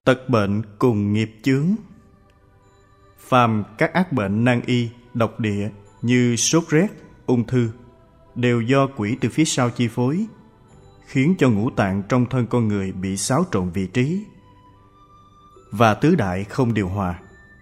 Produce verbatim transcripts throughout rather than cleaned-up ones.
Tật bệnh cùng nghiệp chướng. Phàm các ác bệnh nan y, độc địa như sốt rét, ung thư đều do quỷ từ phía sau chi phối, khiến cho ngũ tạng trong thân con người bị xáo trộn vị trí và tứ đại không điều hòa.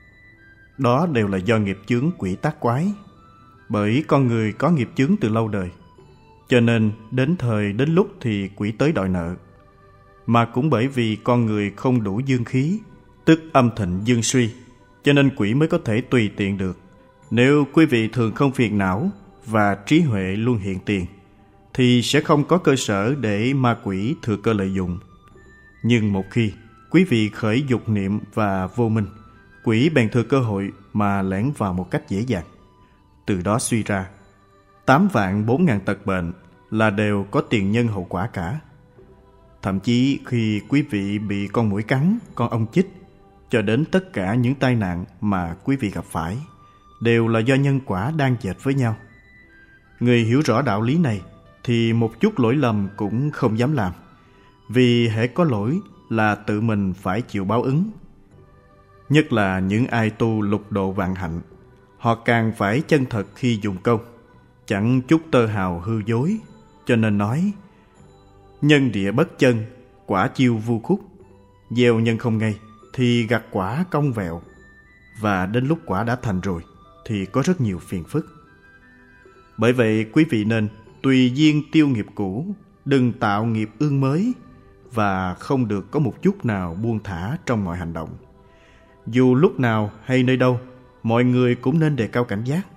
Đó đều là do nghiệp chướng quỷ tác quái. Bởi con người có nghiệp chướng từ lâu đời, cho nên đến thời đến lúc thì quỷ tới đòi nợ. Mà cũng bởi vì con người không đủ dương khí, tức âm thịnh dương suy, cho nên quỷ mới có thể tùy tiện được. Nếu quý vị thường không phiền não và trí huệ luôn hiện tiền, thì sẽ không có cơ sở để ma quỷ thừa cơ lợi dụng. Nhưng một khi quý vị khởi dục niệm và vô minh, quỷ bèn thừa cơ hội mà lẻn vào một cách dễ dàng. Từ đó suy ra, tám vạn bốn ngàn tật bệnh là đều có tiền nhân hậu quả cả. Thậm chí khi quý vị bị con muỗi cắn, con ong chích, cho đến tất cả những tai nạn mà quý vị gặp phải, đều là do nhân quả đang dệt với nhau. Người hiểu rõ đạo lý này thì một chút lỗi lầm cũng không dám làm, vì hễ có lỗi là tự mình phải chịu báo ứng. Nhất là những ai tu lục độ vạn hạnh, họ càng phải chân thật khi dùng công, chẳng chút tơ hào hư dối. Cho nên nói, nhân địa bất chân, quả chiêu vu khúc. Gieo nhân không ngay thì gặt quả cong vẹo, và đến lúc quả đã thành rồi thì có rất nhiều phiền phức. Bởi vậy quý vị nên tùy duyên tiêu nghiệp cũ, đừng tạo nghiệp ương mới, và không được có một chút nào buông thả trong mọi hành động. Dù lúc nào hay nơi đâu, mọi người cũng nên đề cao cảnh giác.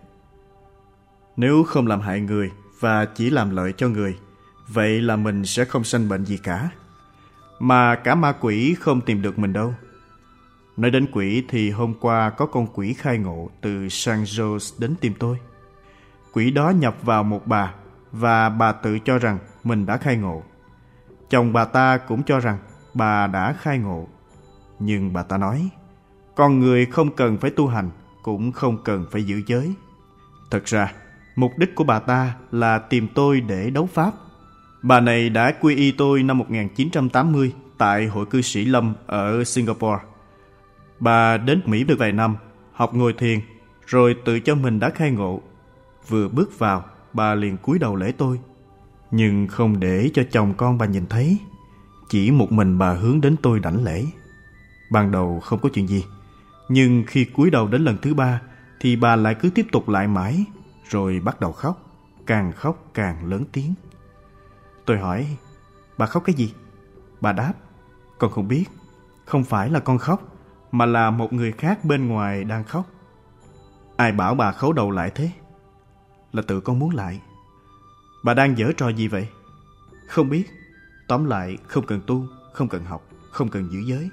Nếu không làm hại người và chỉ làm lợi cho người, vậy là mình sẽ không sanh bệnh gì cả. Mà cả ma quỷ không tìm được mình đâu. Nói đến quỷ thì hôm qua có con quỷ khai ngộ từ San Jose đến tìm tôi. Quỷ đó nhập vào một bà, và bà tự cho rằng mình đã khai ngộ. Chồng bà ta cũng cho rằng bà đã khai ngộ. Nhưng bà ta nói, con người không cần phải tu hành, cũng không cần phải giữ giới. Thật ra, mục đích của bà ta là tìm tôi để đấu pháp. Bà này đã quy y tôi năm một nghìn chín trăm tám mươi tại hội cư sĩ Lâm ở Singapore. Bà đến Mỹ được vài năm, học ngồi thiền, rồi tự cho mình đã khai ngộ. Vừa bước vào, bà liền cúi đầu lễ tôi, nhưng không để cho chồng con bà nhìn thấy. Chỉ một mình bà hướng đến tôi đảnh lễ. Ban đầu không có chuyện gì, nhưng khi cúi đầu đến lần thứ ba thì bà lại cứ tiếp tục lại mãi, rồi bắt đầu khóc, càng khóc càng lớn tiếng. Tôi hỏi, bà khóc cái gì? Bà đáp, con không biết, không phải là con khóc, mà là một người khác bên ngoài đang khóc. Ai bảo bà khấu đầu lại thế? Là tự con muốn lại. Bà đang giở trò gì vậy? Không biết. Tóm lại, không cần tu, không cần học, không cần giữ giới.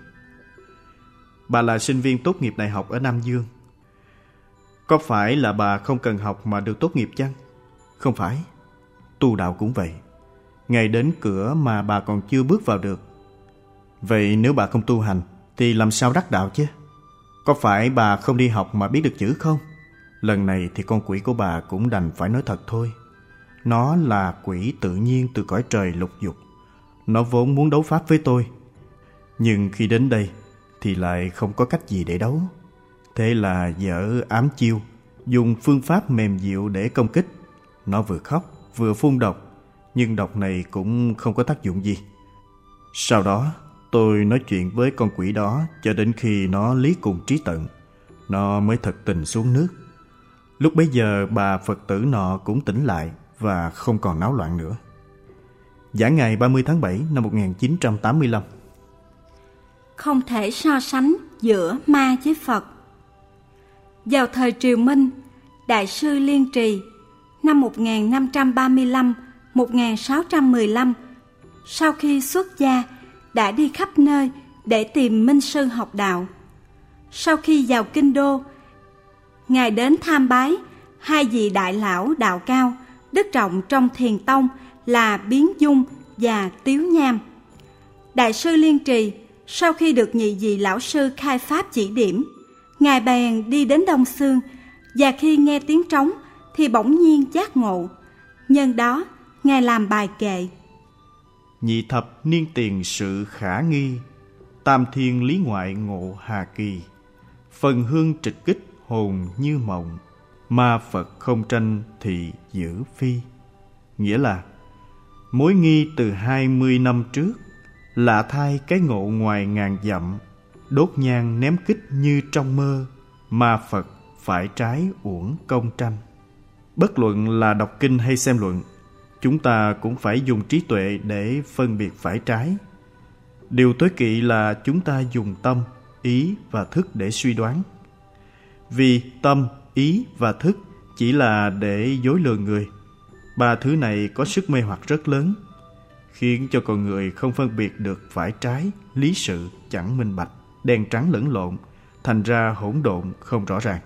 Bà là sinh viên tốt nghiệp đại học ở Nam Dương. Có phải là bà không cần học mà được tốt nghiệp chăng? Không phải. Tu đạo cũng vậy. Ngày đến cửa mà bà còn chưa bước vào được. Vậy nếu bà không tu hành thì làm sao đắc đạo chứ? Có phải bà không đi học mà biết được chữ không? Lần này thì con quỷ của bà cũng đành phải nói thật thôi. Nó là quỷ tự nhiên từ cõi trời lục dục. Nó vốn muốn đấu pháp với tôi, nhưng khi đến đây thì lại không có cách gì để đấu. Thế là dở ám chiêu, dùng phương pháp mềm dịu để công kích. Nó vừa khóc vừa phun độc, nhưng độc này cũng không có tác dụng gì. Sau đó tôi nói chuyện với con quỷ đó cho đến khi nó lý cùng trí tận, nó mới thật tình xuống nước. Lúc bấy giờ bà Phật tử nọ cũng tỉnh lại và không còn náo loạn nữa. Giảng ngày ba mươi tháng bảy năm một nghìn chín trăm tám mươi lăm. Không thể so sánh giữa ma với Phật. Vào thời Triều Minh, Đại sư Liên Trì năm một nghìn năm trăm ba mươi lăm đến một nghìn sáu trăm mười lăm, sau khi xuất gia đã đi khắp nơi để tìm minh sư học đạo. Sau khi vào kinh đô, Ngài đến tham bái hai vị đại lão đạo cao, đức trọng trong Thiền tông là Biến Dung và Tiếu Nham. Đại sư Liên Trì sau khi được nhị vị lão sư khai pháp chỉ điểm, Ngài bèn đi đến Đông Xương, và khi nghe tiếng trống thì bỗng nhiên giác ngộ. Nhân đó Ngài làm bài kệ: Nhị thập niên tiền sự khả nghi, tam thiên lý ngoại ngộ hà kỳ, phần hương trịch kích hồn như mộng, ma Phật không tranh thị giữ phi. Nghĩa là mối nghi từ hai mươi năm trước, lạ thay cái ngộ ngoài ngàn dặm, đốt nhang ném kích như trong mơ, ma Phật phải trái uổng công tranh. Bất luận là đọc kinh hay xem luận, chúng ta cũng phải dùng trí tuệ để phân biệt phải trái. Điều tối kỵ là chúng ta dùng tâm, ý và thức để suy đoán. Vì tâm, ý và thức chỉ là để dối lừa người. Ba thứ này có sức mê hoặc rất lớn, khiến cho con người không phân biệt được phải trái, lý sự chẳng minh bạch, đen trắng lẫn lộn, thành ra hỗn độn không rõ ràng.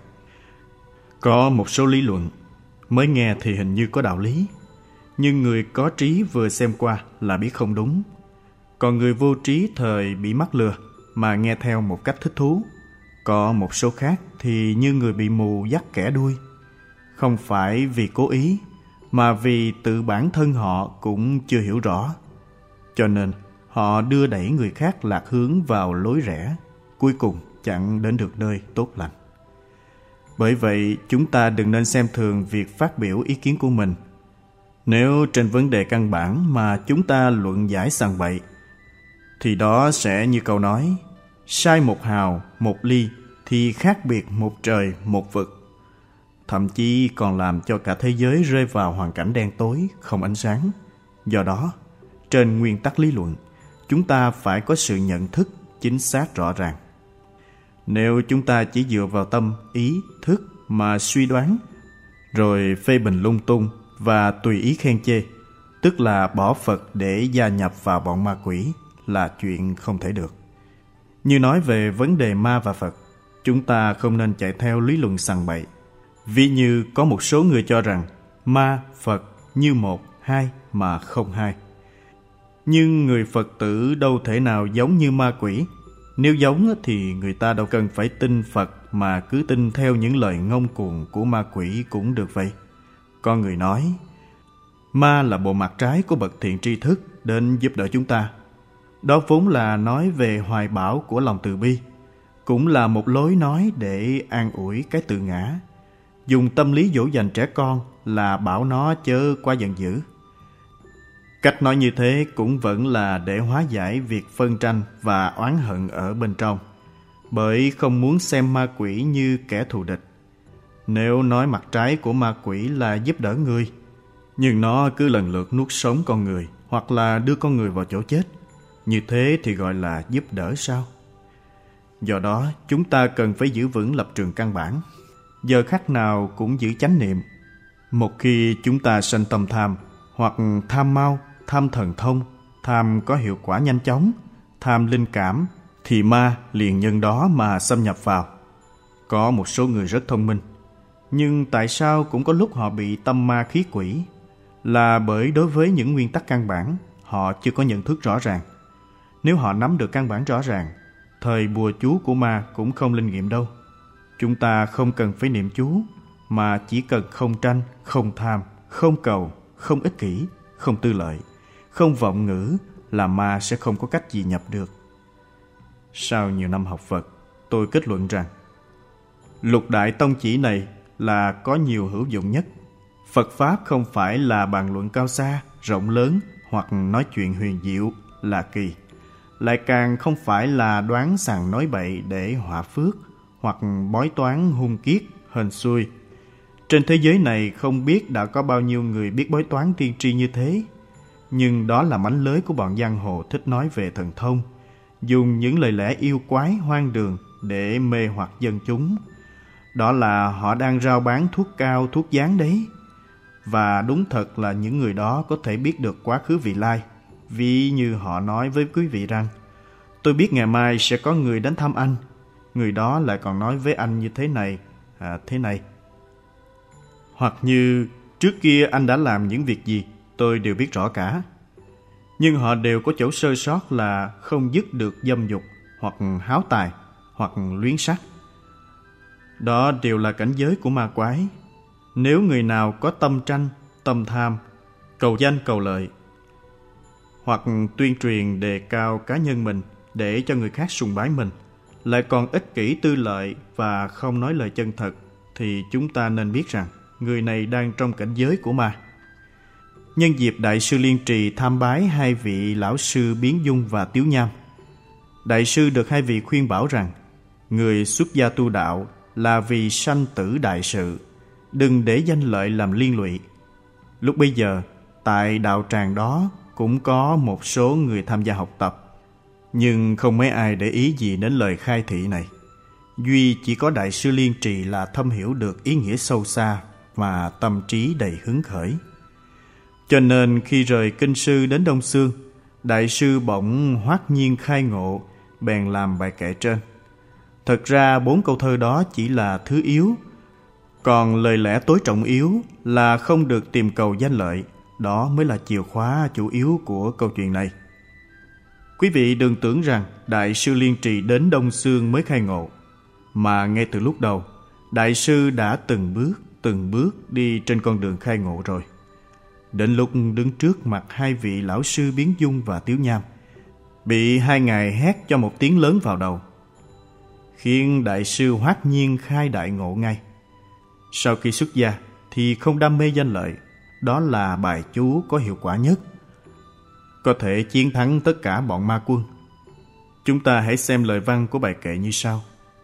Có một số lý luận mới nghe thì hình như có đạo lý, nhưng người có trí vừa xem qua là biết không đúng. Còn người vô trí thời bị mắc lừa mà nghe theo một cách thích thú. Có một số khác thì như người bị mù dắt kẻ đuôi, không phải vì cố ý, mà vì tự bản thân họ cũng chưa hiểu rõ. Cho nên họ đưa đẩy người khác lạc hướng vào lối rẽ, cuối cùng chẳng đến được nơi tốt lành. Bởi vậy chúng ta đừng nên xem thường việc phát biểu ý kiến của mình. Nếu trên vấn đề căn bản mà chúng ta luận giải sằng bậy, thì đó sẽ như câu nói: sai một hào, một ly thì khác biệt một trời, một vực. Thậm chí còn làm cho cả thế giới rơi vào hoàn cảnh đen tối, không ánh sáng. Do đó, trên nguyên tắc lý luận, chúng ta phải có sự nhận thức chính xác rõ ràng. Nếu chúng ta chỉ dựa vào tâm, ý, thức mà suy đoán, rồi phê bình lung tung và tùy ý khen chê, tức là bỏ Phật để gia nhập vào bọn ma quỷ, là chuyện không thể được. Như nói về vấn đề ma và Phật, chúng ta không nên chạy theo lý luận sằng bậy. Ví như có một số người cho rằng ma, Phật như một, hai mà không hai. Nhưng người Phật tử đâu thể nào giống như ma quỷ. Nếu giống thì người ta đâu cần phải tin Phật mà cứ tin theo những lời ngông cuồng của ma quỷ cũng được vậy. Có người nói ma là bộ mặt trái của bậc thiện tri thức đến giúp đỡ chúng ta. Đó vốn là nói về hoài bão của lòng từ bi, cũng là một lối nói để an ủi cái tự ngã. Dùng tâm lý dỗ dành trẻ con là bảo nó chớ quá giận dữ. Cách nói như thế cũng vẫn là để hóa giải việc phân tranh và oán hận ở bên trong, bởi không muốn xem ma quỷ như kẻ thù địch. Nếu nói mặt trái của ma quỷ là giúp đỡ người, nhưng nó cứ lần lượt nuốt sống con người hoặc là đưa con người vào chỗ chết, như thế thì gọi là giúp đỡ sao? Do đó chúng ta cần phải giữ vững lập trường căn bản, giờ khắc nào cũng giữ chánh niệm. Một khi chúng ta sanh tâm tham, hoặc tham mau, tham thần thông, tham có hiệu quả nhanh chóng, tham linh cảm, thì ma liền nhân đó mà xâm nhập vào. Có một số người rất thông minh, nhưng tại sao cũng có lúc họ bị tâm ma khí quỷ? Là bởi đối với những nguyên tắc căn bản, họ chưa có nhận thức rõ ràng. Nếu họ nắm được căn bản rõ ràng, thời bùa chú của ma cũng không linh nghiệm đâu. Chúng ta không cần phải niệm chú, mà chỉ cần không tranh, không tham, không cầu, không ích kỷ, không tư lợi, không vọng ngữ là ma sẽ không có cách gì nhập được. Sau nhiều năm học Phật, tôi kết luận rằng lục đại tông chỉ này là có nhiều hữu dụng nhất. Phật Pháp không phải là bàn luận cao xa, rộng lớn hoặc nói chuyện huyền diệu, là kỳ. Lại càng không phải là đoán sằng nói bậy để họa phước hoặc bói toán hung kiết, hên xui. Trên thế giới này không biết đã có bao nhiêu người biết bói toán tiên tri như thế. Nhưng đó là mánh lới của bọn giang hồ thích nói về thần thông, dùng những lời lẽ yêu quái hoang đường để mê hoặc dân chúng. Đó là họ đang rao bán thuốc cao, thuốc gián đấy. Và đúng thật là những người đó có thể biết được quá khứ vị lai. Ví như họ nói với quý vị rằng: tôi biết ngày mai sẽ có người đến thăm anh. Người đó lại còn nói với anh như thế này, à, thế này. Hoặc như trước kia anh đã làm những việc gì, tôi đều biết rõ cả. Nhưng họ đều có chỗ sơ sót là không dứt được dâm dục, hoặc háo tài, hoặc luyến sắc. Đó đều là cảnh giới của ma quái. Nếu người nào có tâm tranh, tâm tham, cầu danh cầu lợi, hoặc tuyên truyền đề cao cá nhân mình, để cho người khác sùng bái mình, lại còn ích kỷ tư lợi và không nói lời chân thật, thì chúng ta nên biết rằng người này đang trong cảnh giới của ma. Nhân dịp Đại sư Liên Trì tham bái hai vị lão sư Biến Dung và Tiếu Nham, Đại sư được hai vị khuyên bảo rằng người xuất gia tu đạo là vì sanh tử đại sự, đừng để danh lợi làm liên lụy. Lúc bấy giờ, tại đạo tràng đó cũng có một số người tham gia học tập, nhưng không mấy ai để ý gì đến lời khai thị này. Duy chỉ có Đại sư Liên Trì là thâm hiểu được ý nghĩa sâu xa và tâm trí đầy hứng khởi. Cho nên khi rời kinh sư đến Đông Xương, Đại sư bỗng hoát nhiên khai ngộ, bèn làm bài kệ trên. Thật ra bốn câu thơ đó chỉ là thứ yếu, còn lời lẽ tối trọng yếu là không được tìm cầu danh lợi. Đó mới là chìa khóa chủ yếu của câu chuyện này. Quý vị đừng tưởng rằng Đại sư Liên Trì đến Đông Xương mới khai ngộ, mà ngay từ lúc đầu, Đại sư đã từng bước, từng bước đi trên con đường khai ngộ rồi. Đến lúc đứng trước mặt hai vị lão sư Biến Dung và Tiếu Nham, bị hai ngài hét cho một tiếng lớn vào đầu, khiến Đại sư hoát nhiên khai đại ngộ ngay. Sau khi xuất gia thì không đam mê danh lợi, đó là bài chú có hiệu quả nhất, có thể chiến thắng tất cả bọn ma quân. Chúng ta hãy xem lời văn của bài kệ như sau.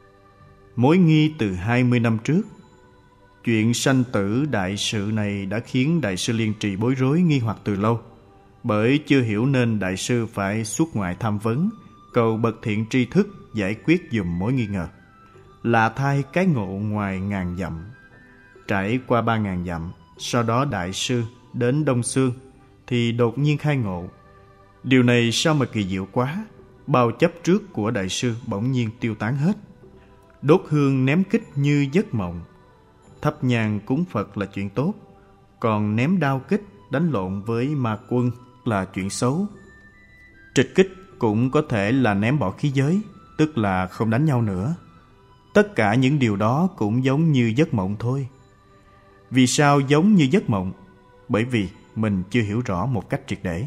Mối nghi từ hai mươi năm trước, chuyện sanh tử đại sự này đã khiến Đại sư Liên Trì bối rối nghi hoặc từ lâu, bởi chưa hiểu nên Đại sư phải xuất ngoại tham vấn, cầu bậc thiện tri thức giải quyết dùm mối nghi ngờ. Lạ thay cái ngộ ngoài ngàn dặm, trải qua ba ngàn dặm, sau đó Đại sư đến Đông Xương thì đột nhiên khai ngộ. Điều này sao mà kỳ diệu quá, bao chấp trước của Đại sư bỗng nhiên tiêu tán hết. Đốt hương ném kích như giấc mộng, thắp nhang cúng Phật là chuyện tốt, còn ném đao kích đánh lộn với ma quân là chuyện xấu. Trịch kích cũng có thể là ném bỏ khí giới, tức là không đánh nhau nữa. Tất cả những điều đó cũng giống như giấc mộng thôi. Vì sao giống như giấc mộng? Bởi vì mình chưa hiểu rõ một cách triệt để.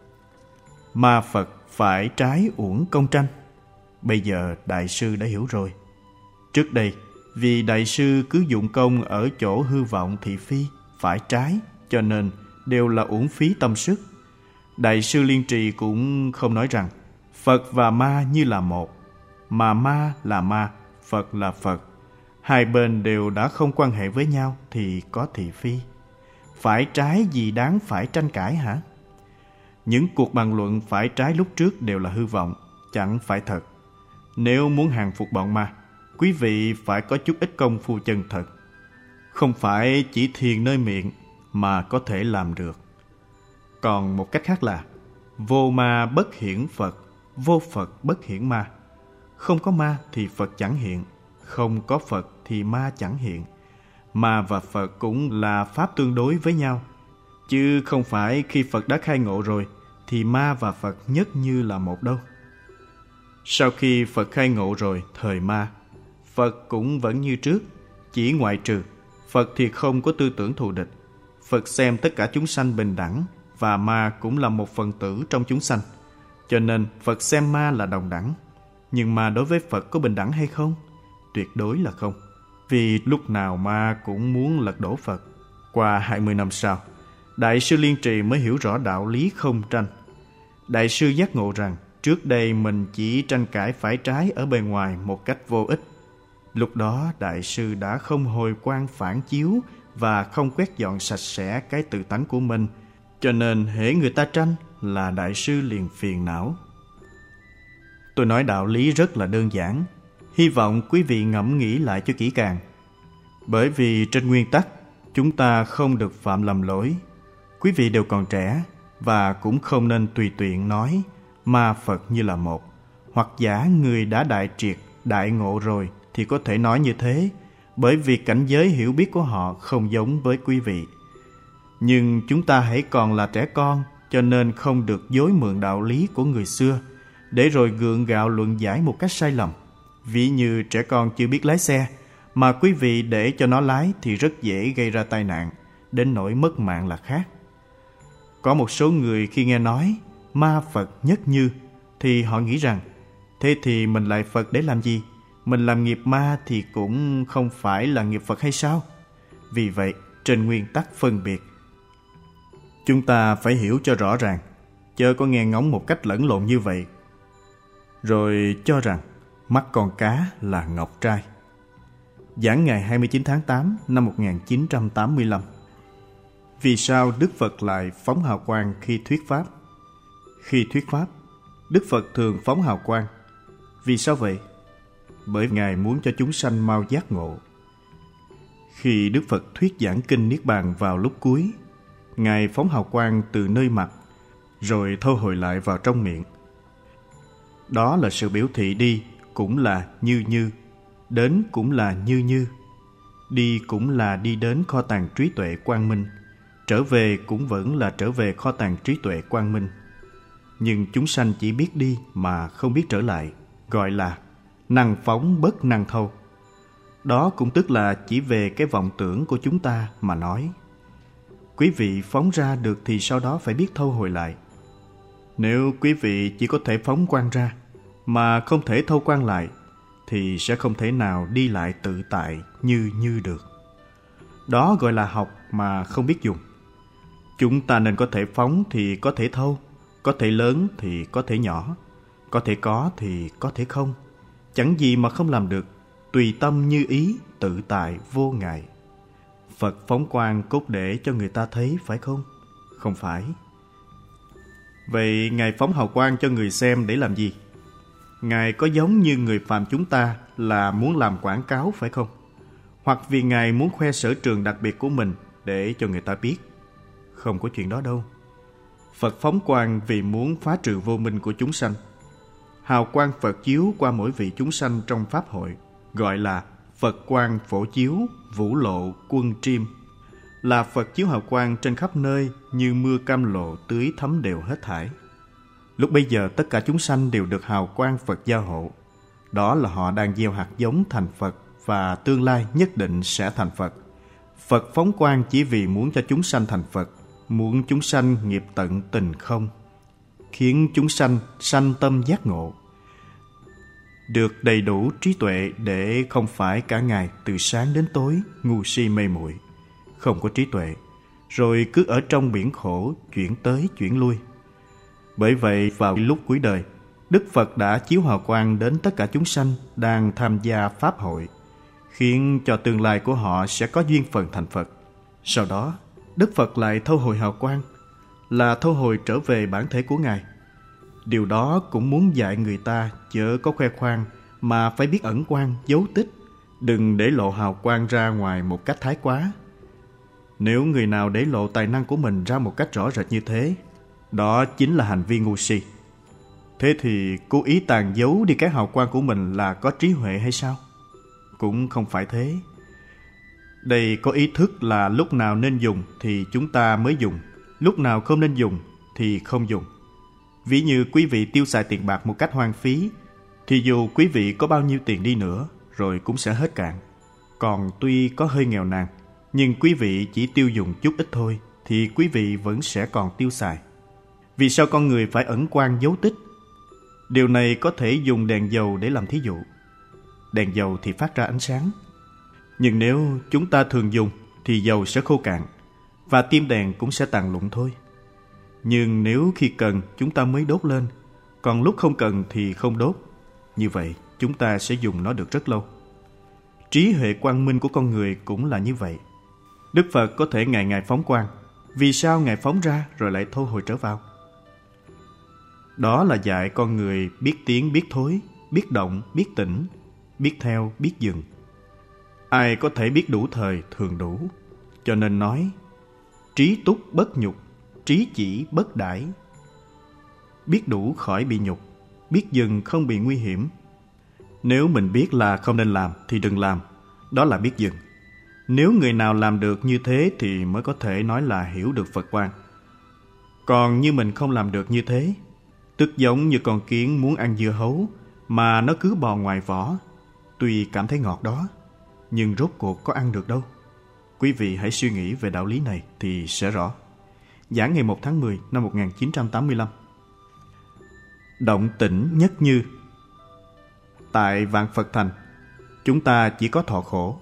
Ma Phật phải trái uổng công tranh. Bây giờ Đại sư đã hiểu rồi. Trước đây, vì Đại sư cứ dụng công ở chỗ hư vọng thị phi, phải trái, cho nên đều là uổng phí tâm sức. Đại sư Liên Trì cũng không nói rằng Phật và ma như là một, mà ma là ma, Phật là Phật. Hai bên đều đã không quan hệ với nhau thì có thị phi. Phải trái gì đáng phải tranh cãi hả? Những cuộc bàn luận phải trái lúc trước đều là hư vọng, chẳng phải thật. Nếu muốn hàng phục bọn ma, quý vị phải có chút ít công phu chân thật. Không phải chỉ thiền nơi miệng mà có thể làm được. Còn một cách khác là vô ma bất hiển Phật, vô Phật bất hiển ma. Không có ma thì Phật chẳng hiện, không có Phật thì ma chẳng hiện. Ma và Phật cũng là pháp tương đối với nhau, chứ không phải khi Phật đã khai ngộ rồi thì ma và Phật nhất như là một đâu. Sau khi Phật khai ngộ rồi, thời ma, Phật cũng vẫn như trước, chỉ ngoại trừ Phật thì không có tư tưởng thù địch. Phật xem tất cả chúng sanh bình đẳng, và ma cũng là một phần tử trong chúng sanh, cho nên Phật xem ma là đồng đẳng. Nhưng ma đối với Phật có bình đẳng hay không? Tuyệt đối là không, vì lúc nào ma cũng muốn lật đổ Phật. Qua hai mươi năm sau, Đại sư Liên Trì mới hiểu rõ đạo lý không tranh. Đại sư giác ngộ rằng trước đây mình chỉ tranh cãi phải trái ở bề ngoài một cách vô ích. Lúc đó Đại sư đã không hồi quang phản chiếu và không quét dọn sạch sẽ cái tự tánh của mình, cho nên hễ người ta tranh là Đại sư liền phiền não. Tôi nói đạo lý rất là đơn giản, hy vọng quý vị ngẫm nghĩ lại cho kỹ càng. Bởi vì trên nguyên tắc, chúng ta không được phạm lầm lỗi. Quý vị đều còn trẻ, và cũng không nên tùy tiện nói ma Phật như là một. Hoặc giả người đã đại triệt, đại ngộ rồi thì có thể nói như thế, bởi vì cảnh giới hiểu biết của họ không giống với quý vị. Nhưng chúng ta hãy còn là trẻ con, cho nên không được dối mượn đạo lý của người xưa, để rồi gượng gạo luận giải một cách sai lầm. Ví như trẻ con chưa biết lái xe, mà quý vị để cho nó lái thì rất dễ gây ra tai nạn, đến nỗi mất mạng là khác. Có một số người khi nghe nói ma Phật nhất như, thì họ nghĩ rằng Thế thì mình lại Phật để làm gì? Mình làm nghiệp ma thì cũng không phải là nghiệp Phật hay sao? Vì vậy, trên nguyên tắc phân biệt, chúng ta phải hiểu cho rõ ràng, chớ có nghe ngóng một cách lẫn lộn như vậy, rồi cho rằng mắt con cá là ngọc trai. Giảng ngày hai mươi chín tháng tám năm một nghìn chín trăm tám mươi lăm. Vì sao Đức Phật lại phóng hào quang khi thuyết Pháp? Khi thuyết Pháp, Đức Phật thường phóng hào quang. Vì sao vậy? Bởi Ngài muốn cho chúng sanh mau giác ngộ. Khi Đức Phật thuyết giảng kinh Niết Bàn vào lúc cuối, Ngài phóng hào quang từ nơi mặt, rồi thu hồi lại vào trong miệng. Đó là sự biểu thị đi cũng là như như, đến cũng là như như, đi cũng là đi đến kho tàng trí tuệ quang minh, trở về cũng vẫn là trở về kho tàng trí tuệ quang minh. Nhưng chúng sanh chỉ biết đi mà không biết trở lại, gọi là năng phóng bất năng thâu. Đó cũng tức là chỉ về cái vọng tưởng của chúng ta mà nói. Quý vị phóng ra được thì sau đó phải biết thâu hồi lại. Nếu quý vị chỉ có thể phóng quang ra mà không thể thâu quang lại, thì sẽ không thể nào đi lại tự tại như như được. Đó gọi là học mà không biết dùng. Chúng ta nên có thể phóng thì có thể thâu, có thể lớn thì có thể nhỏ, có thể có thì có thể không. Chẳng gì mà không làm được, tùy tâm như ý, tự tại, vô ngại. Phật phóng quang cốt để cho người ta thấy, phải không? Không phải. Vậy Ngài phóng hào quang cho người xem để làm gì? Ngài có giống như người phàm chúng ta là muốn làm quảng cáo, phải không? Hoặc vì Ngài muốn khoe sở trường đặc biệt của mình để cho người ta biết? Không có chuyện đó đâu. Phật phóng quang vì muốn phá trừ vô minh của chúng sanh. Hào quang Phật chiếu qua mỗi vị chúng sanh trong Pháp hội, gọi là Phật quang phổ chiếu, vũ lộ, quân triêm. Là Phật chiếu hào quang trên khắp nơi như mưa cam lộ tưới thấm đều hết thảy. Lúc bây giờ tất cả chúng sanh đều được hào quang Phật gia hộ. Đó là họ đang gieo hạt giống thành Phật và tương lai nhất định sẽ thành Phật. Phật phóng quang chỉ vì muốn cho chúng sanh thành Phật, muốn chúng sanh nghiệp tận tình không, khiến chúng sanh sanh tâm giác ngộ, được đầy đủ trí tuệ để không phải cả ngày từ sáng đến tối ngu si mê muội, không có trí tuệ, rồi cứ ở trong biển khổ chuyển tới chuyển lui. Bởi vậy vào lúc cuối đời, Đức Phật đã chiếu hào quang đến tất cả chúng sanh đang tham gia Pháp hội, khiến cho tương lai của họ sẽ có duyên phần thành Phật. Sau đó, Đức Phật lại thâu hồi hào quang, là thâu hồi trở về bản thể của Ngài. Điều đó cũng muốn dạy người ta chớ có khoe khoang mà phải biết ẩn quang, giấu tích, đừng để lộ hào quang ra ngoài một cách thái quá. Nếu người nào để lộ tài năng của mình ra một cách rõ rệt như thế, đó chính là hành vi ngu si. Thế thì cố ý tàn giấu đi cái hào quang của mình là có trí huệ hay sao? Cũng không phải thế. Đây có ý thức là lúc nào nên dùng thì chúng ta mới dùng, lúc nào không nên dùng thì không dùng. Ví như quý vị tiêu xài tiền bạc một cách hoang phí, thì dù quý vị có bao nhiêu tiền đi nữa rồi cũng sẽ hết cạn. Còn tuy có hơi nghèo nàn, nhưng quý vị chỉ tiêu dùng chút ít thôi thì quý vị vẫn sẽ còn tiêu xài. Vì sao con người phải ẩn quang giấu tích? Điều này có thể dùng đèn dầu để làm thí dụ. Đèn dầu thì phát ra ánh sáng, nhưng nếu chúng ta thường dùng thì dầu sẽ khô cạn và tim đèn cũng sẽ tàn lụn thôi. Nhưng nếu khi cần chúng ta mới đốt lên, còn lúc không cần thì không đốt. Như vậy chúng ta sẽ dùng nó được rất lâu. Trí huệ quang minh của con người cũng là như vậy. Đức Phật có thể ngày ngày phóng quang. Vì sao Ngài phóng ra rồi lại thu hồi trở vào? Đó là dạy con người biết tiến biết thối, biết động biết tỉnh, biết theo biết dừng. Ai có thể biết đủ thời thường đủ. Cho nên nói trí túc bất nhục, trí chỉ bất đãi. Biết đủ khỏi bị nhục, biết dừng không bị nguy hiểm. Nếu mình biết là không nên làm thì đừng làm, đó là biết dừng. Nếu người nào làm được như thế thì mới có thể nói là hiểu được Phật quang. Còn như mình không làm được như thế, tức giống như con kiến muốn ăn dưa hấu mà nó cứ bò ngoài vỏ. Tuy cảm thấy ngọt đó, nhưng rốt cuộc có ăn được đâu. Quý vị hãy suy nghĩ về đạo lý này thì sẽ rõ. Giảng ngày một tháng mười năm một nghìn chín trăm tám mươi lăm. Động tĩnh nhất như. Tại vạn Phật Thành, chúng ta chỉ có thọ khổ.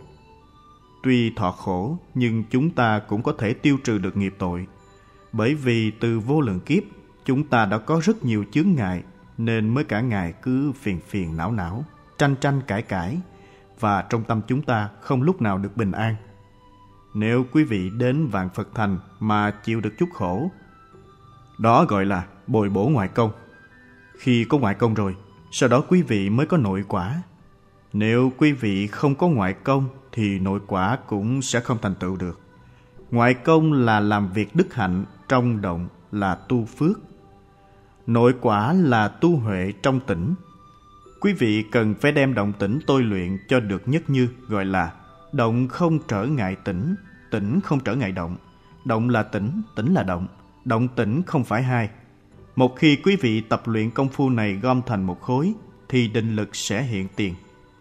Tuy thọ khổ, nhưng chúng ta cũng có thể tiêu trừ được nghiệp tội. Bởi vì từ vô lượng kiếp, chúng ta đã có rất nhiều chướng ngại, nên mới cả ngày cứ phiền phiền não não, tranh tranh cãi cãi, và trong tâm chúng ta không lúc nào được bình an. Nếu quý vị đến vạn Phật Thành mà chịu được chút khổ, đó gọi là bồi bổ ngoại công. Khi có ngoại công rồi, sau đó quý vị mới có nội quả. Nếu quý vị không có ngoại công thì nội quả cũng sẽ không thành tựu được. Ngoại công là làm việc đức hạnh, trong động là tu phước. Nội quả là tu huệ trong tỉnh. Quý vị cần phải đem động tĩnh tôi luyện cho được nhất như, gọi là động không trở ngại tĩnh, tĩnh không trở ngại động. Động là tĩnh, tĩnh là động. Động tĩnh không phải hai. Một khi quý vị tập luyện công phu này gom thành một khối, thì định lực sẽ hiện tiền.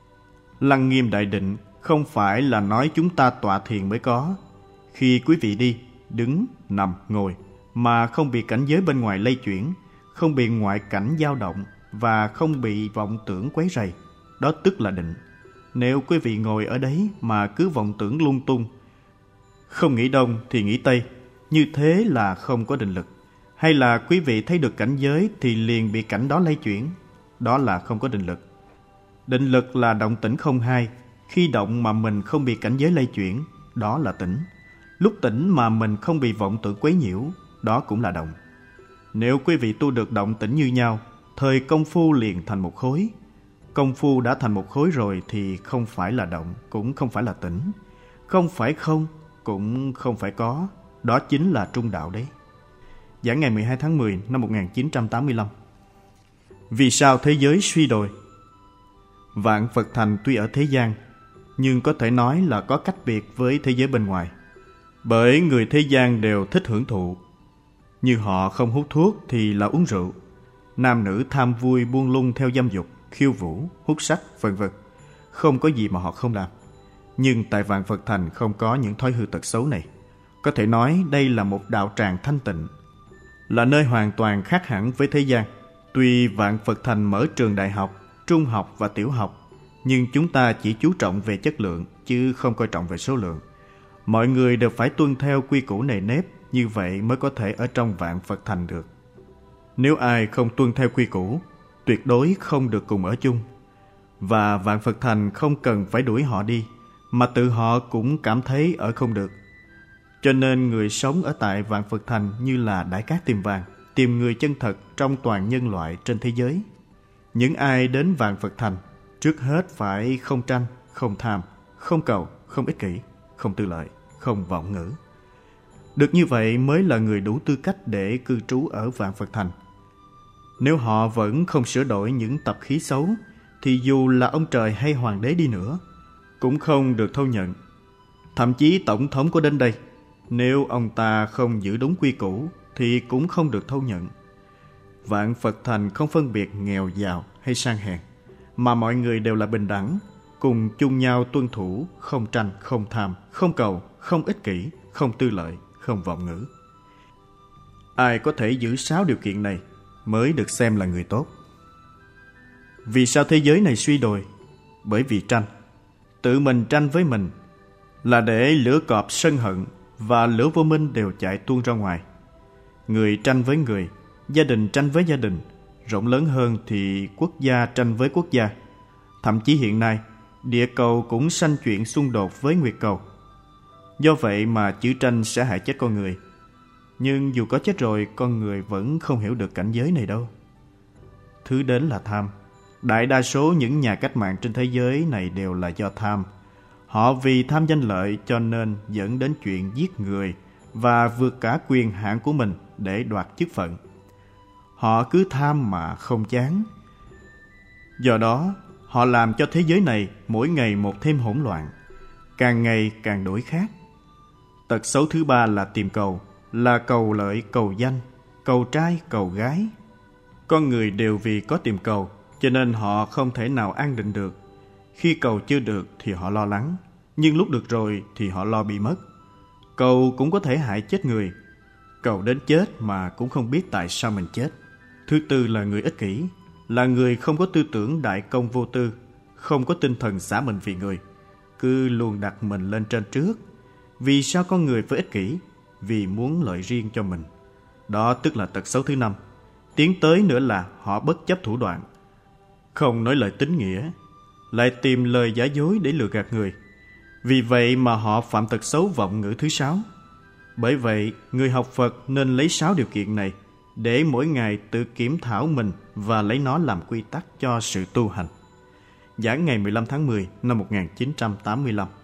Lăng nghiêm đại định không phải là nói chúng ta tọa thiền mới có. Khi quý vị đi, đứng, nằm, ngồi mà không bị cảnh giới bên ngoài lay chuyển, không bị ngoại cảnh dao động và không bị vọng tưởng quấy rầy, đó tức là định. Nếu quý vị ngồi ở đấy mà cứ vọng tưởng lung tung, không nghĩ đông thì nghĩ tây, như thế là không có định lực. Hay là quý vị thấy được cảnh giới thì liền bị cảnh đó lay chuyển, đó là không có định lực. Định lực là động tĩnh không hai. Khi động mà mình không bị cảnh giới lay chuyển, đó là tĩnh. Lúc tĩnh mà mình không bị vọng tưởng quấy nhiễu, đó cũng là động. Nếu quý vị tu được động tĩnh như nhau, thời công phu liền thành một khối. Công phu đã thành một khối rồi thì không phải là động, cũng không phải là tĩnh. Không phải không, cũng không phải có. Đó chính là trung đạo đấy. Giảng ngày mười hai tháng mười năm một nghìn chín trăm tám mươi lăm. Vì sao thế giới suy đồi? Vạn Phật Thành tuy ở thế gian, nhưng có thể nói là có cách biệt với thế giới bên ngoài. Bởi người thế gian đều thích hưởng thụ. Như họ không hút thuốc thì là uống rượu. Nam nữ tham vui buông lung theo dâm dục, khiêu vũ, hút sách, vân vân. Không có gì mà họ không làm. Nhưng tại Vạn Phật Thành không có những thói hư tật xấu này. Có thể nói đây là một đạo tràng thanh tịnh, là nơi hoàn toàn khác hẳn với thế gian. Tuy Vạn Phật Thành mở trường đại học, trung học và tiểu học, nhưng chúng ta chỉ chú trọng về chất lượng chứ không coi trọng về số lượng. Mọi người đều phải tuân theo quy củ nề nếp, như vậy mới có thể ở trong Vạn Phật Thành được. Nếu ai không tuân theo quy củ, tuyệt đối không được cùng ở chung. Và Vạn Phật Thành không cần phải đuổi họ đi, mà tự họ cũng cảm thấy ở không được. Cho nên người sống ở tại Vạn Phật Thành như là đãi cát tìm vàng, tìm người chân thật trong toàn nhân loại trên thế giới. Những ai đến Vạn Phật Thành, trước hết phải không tranh, không tham, không cầu, không ích kỷ, không tư lợi, không vọng ngữ. Được như vậy mới là người đủ tư cách để cư trú ở Vạn Phật Thành. Nếu họ vẫn không sửa đổi những tập khí xấu, thì dù là ông trời hay hoàng đế đi nữa, cũng không được thâu nhận. Thậm chí tổng thống có đến đây, nếu ông ta không giữ đúng quy củ, thì cũng không được thâu nhận. Vạn Phật Thành không phân biệt nghèo giàu hay sang hèn, mà mọi người đều là bình đẳng, cùng chung nhau tuân thủ, không tranh, không tham, không cầu, không ích kỷ, không tư lợi, không vọng ngữ. Ai có thể giữ sáu điều kiện này mới được xem là người tốt. Vì sao thế giới này suy đồi? Bởi vì tranh. Tự mình tranh với mình là để lửa cọp sân hận và lửa vô minh đều chạy tuôn ra ngoài. Người tranh với người, gia đình tranh với gia đình, rộng lớn hơn thì quốc gia tranh với quốc gia. Thậm chí hiện nay, địa cầu cũng sanh chuyện xung đột với nguyệt cầu. Do vậy mà chữ tranh sẽ hại chết con người. Nhưng dù có chết rồi, con người vẫn không hiểu được cảnh giới này đâu. Thứ đến là tham. Đại đa số những nhà cách mạng trên thế giới này đều là do tham. Họ vì tham danh lợi cho nên dẫn đến chuyện giết người và vượt cả quyền hạn của mình để đoạt chức phận. Họ cứ tham mà không chán. Do đó, họ làm cho thế giới này mỗi ngày một thêm hỗn loạn, càng ngày càng đổi khác. Tật xấu thứ ba là tìm cầu, là cầu lợi, cầu danh, cầu trai, cầu gái. Con người đều vì có tìm cầu, cho nên họ không thể nào an định được. Khi cầu chưa được thì họ lo lắng, nhưng lúc được rồi thì họ lo bị mất. Cầu cũng có thể hại chết người. Cầu đến chết mà cũng không biết tại sao mình chết. Thứ tư là người ích kỷ. là người không có tư tưởng đại công vô tư, không có tinh thần xả mình vì người, cứ luôn đặt mình lên trên trước. Vì sao con người phải ích kỷ? Vì muốn lợi riêng cho mình. Đó tức là tật xấu thứ năm. Tiến tới nữa là họ bất chấp thủ đoạn, không nói lời tín nghĩa, lại tìm lời giả dối để lừa gạt người. Vì vậy mà họ phạm tật xấu vọng ngữ thứ sáu. Bởi vậy, người học Phật nên lấy sáu điều kiện này để mỗi ngày tự kiểm thảo mình và lấy nó làm quy tắc cho sự tu hành. Giảng ngày mười lăm tháng mười năm một nghìn chín trăm tám mươi lăm.